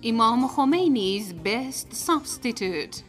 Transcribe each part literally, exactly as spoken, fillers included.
Imam Khomeini's best substitute.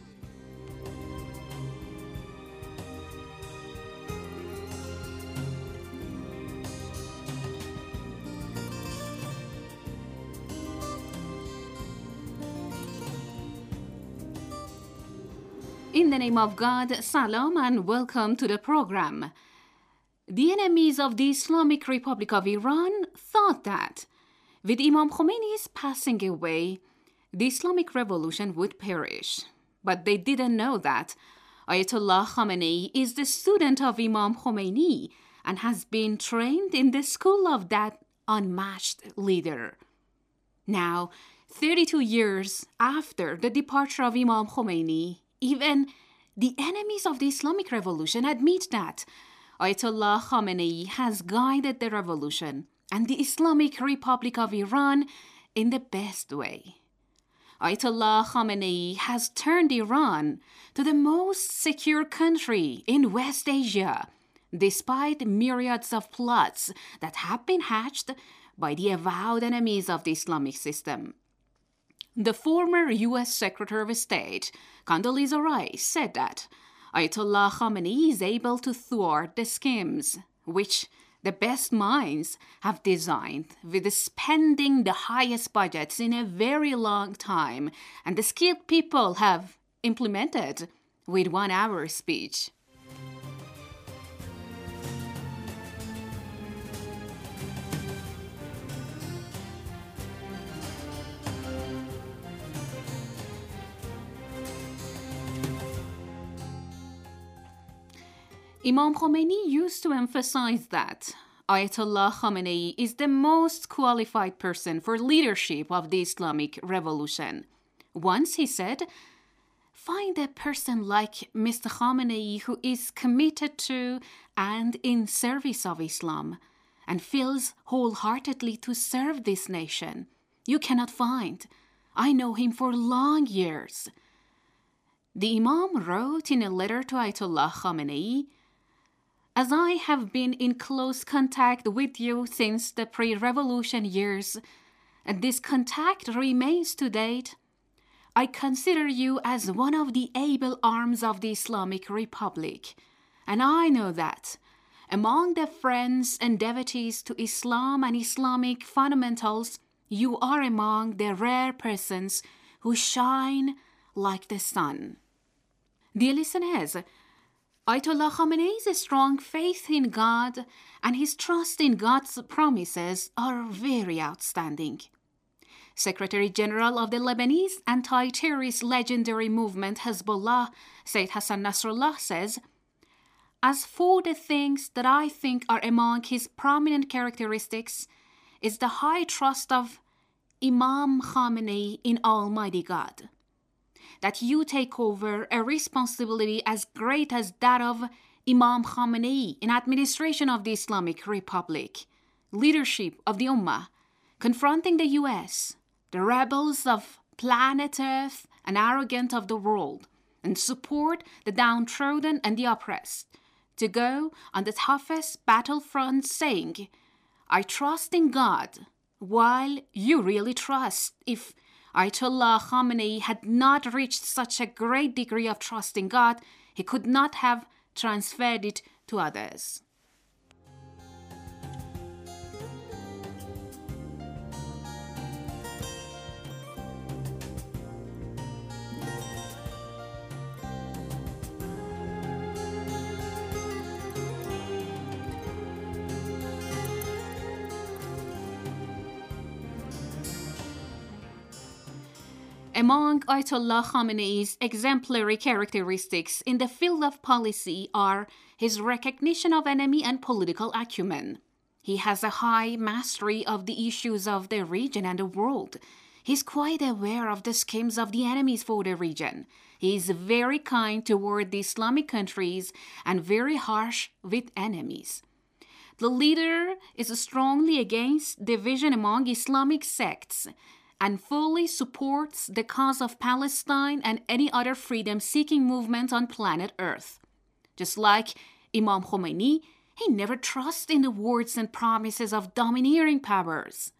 In the name of God, Salam and welcome to the program. The enemies of the Islamic Republic of Iran thought that with Imam Khomeini's passing away, the Islamic Revolution would perish. But they didn't know that Ayatollah Khamenei is the student of Imam Khomeini and has been trained in the school of that unmatched leader. Now, thirty-two years after the departure of Imam Khomeini, even the enemies of the Islamic Revolution admit that Ayatollah Khamenei has guided the revolution and the Islamic Republic of Iran in the best way. Ayatollah Khamenei has turned Iran to the most secure country in West Asia, despite myriads of plots that have been hatched by the avowed enemies of the Islamic system. The former U S Secretary of State, Condoleezza Rice, said that Ayatollah Khamenei is able to thwart the schemes which the best minds have designed with spending the highest budgets in a very long time, and the skilled people have implemented with one-hour speech. Imam Khomeini used to emphasize that Ayatollah Khamenei is the most qualified person for leadership of the Islamic Revolution. Once he said, "Find a person like Mister Khamenei who is committed to and in service of Islam and feels wholeheartedly to serve this nation. You cannot find. I know him for long years." The Imam wrote in a letter to Ayatollah Khamenei, "As I have been in close contact with you since the pre-revolution years, and this contact remains to date, I consider you as one of the able arms of the Islamic Republic, and I know that among the friends and devotees to Islam and Islamic fundamentals, you are among the rare persons who shine like the sun." Dear listeners, Ayatollah Khamenei's strong faith in God and his trust in God's promises are very outstanding. Secretary General of the Lebanese anti-terrorist legendary movement Hezbollah, Sayyid Hassan Nasrallah, says, "As for the things that I think are among his prominent characteristics is the high trust of Imam Khamenei in Almighty God. That you take over a responsibility as great as that of Imam Khamenei in administration of the Islamic Republic, leadership of the Ummah, confronting the U S, the rebels of planet Earth and arrogant of the world, and support the downtrodden and the oppressed, to go on the toughest battlefront saying, 'I trust in God,' while you really trust if Ayatollah Khamenei had not reached such a great degree of trust in God, he could not have transferred it to others." Among Ayatollah Khamenei's exemplary characteristics in the field of policy are his recognition of enemy and political acumen. He has a high mastery of the issues of the region and the world. He's quite aware of the schemes of the enemies for the region. He is very kind toward the Islamic countries and very harsh with enemies. The leader is strongly against division among Islamic sects and fully supports the cause of Palestine and any other freedom-seeking movement on planet Earth. Just like Imam Khomeini, he never trusts in the words and promises of domineering powers.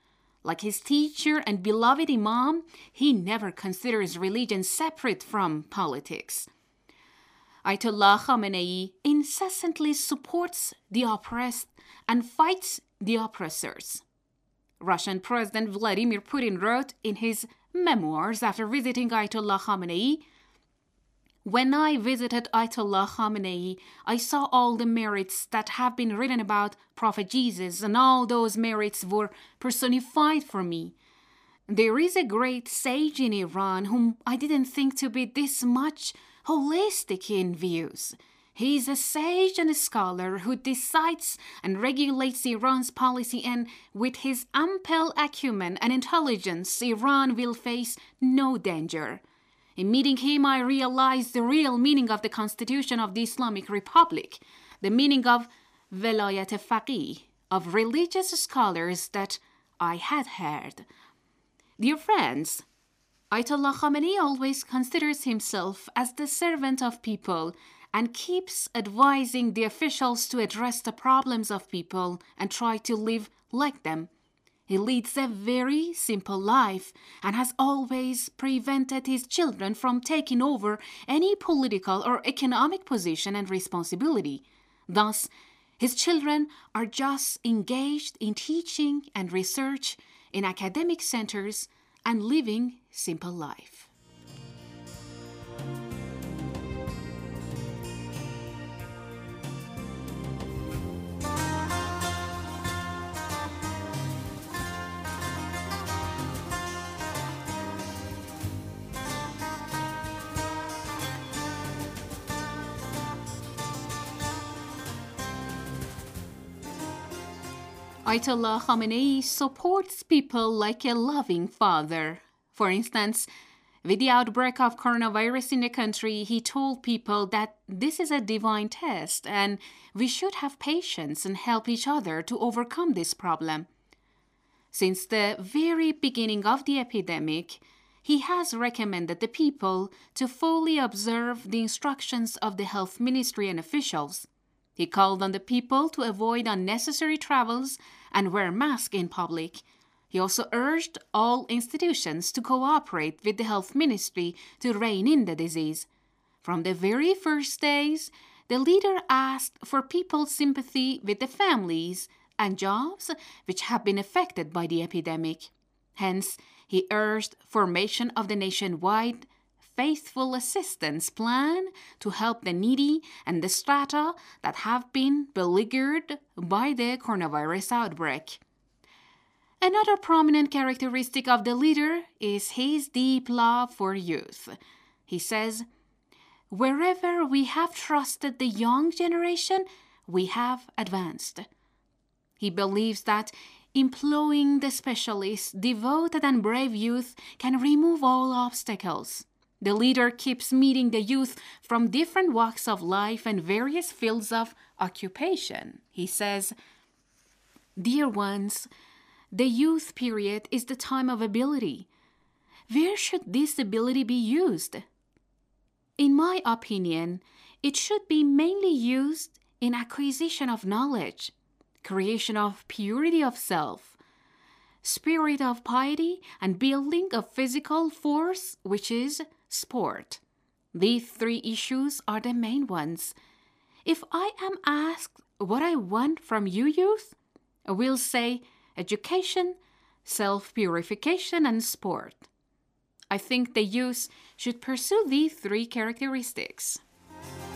Like his teacher and beloved Imam, he never considers religion separate from politics. Ayatollah Khamenei incessantly supports the oppressed and fights the oppressors. Russian President Vladimir Putin wrote in his memoirs after visiting Ayatollah Khamenei, "When I visited Ayatollah Khamenei, I saw all the merits that have been written about Prophet Jesus, and all those merits were personified for me. There is a great sage in Iran whom I didn't think to be this much holistic in views. He is a sage and a scholar who decides and regulates Iran's policy, and with his ample acumen and intelligence, Iran will face no danger. In meeting him, I realized the real meaning of the Constitution of the Islamic Republic, the meaning of Velayat Faqih, of religious scholars that I had heard." Dear friends, Ayatollah Khamenei always considers himself as the servant of people and keeps advising the officials to address the problems of people and try to live like them. He leads a very simple life and has always prevented his children from taking over any political or economic position and responsibility. Thus, his children are just engaged in teaching and research in academic centers and living simple life. Ayatollah Khamenei supports people like a loving father. For instance, with the outbreak of coronavirus in the country, he told people that this is a divine test and we should have patience and help each other to overcome this problem. Since the very beginning of the epidemic, he has recommended the people to fully observe the instructions of the health ministry and officials. He called on the people to avoid unnecessary travels and wear masks in public. He also urged all institutions to cooperate with the health ministry to rein in the disease. From the very first days, the leader asked for people's sympathy with the families and jobs which have been affected by the epidemic. Hence, he urged formation of the nationwide Faithful Assistance Plan to help the needy and the strata that have been beleaguered by the coronavirus outbreak. Another prominent characteristic of the leader is his deep love for youth. He says, "Wherever we have trusted the young generation, we have advanced." He believes that employing the specialists, devoted and brave youth can remove all obstacles. The leader keeps meeting the youth from different walks of life and various fields of occupation. He says, "Dear ones, the youth period is the time of ability. Where should this ability be used? In my opinion, it should be mainly used in acquisition of knowledge, creation of purity of self, spirit of piety, and building of physical force, which is sport. These three issues are the main ones. If I am asked what I want from you youth, I will say education, self-purification, and sport. I think the youth should pursue these three characteristics."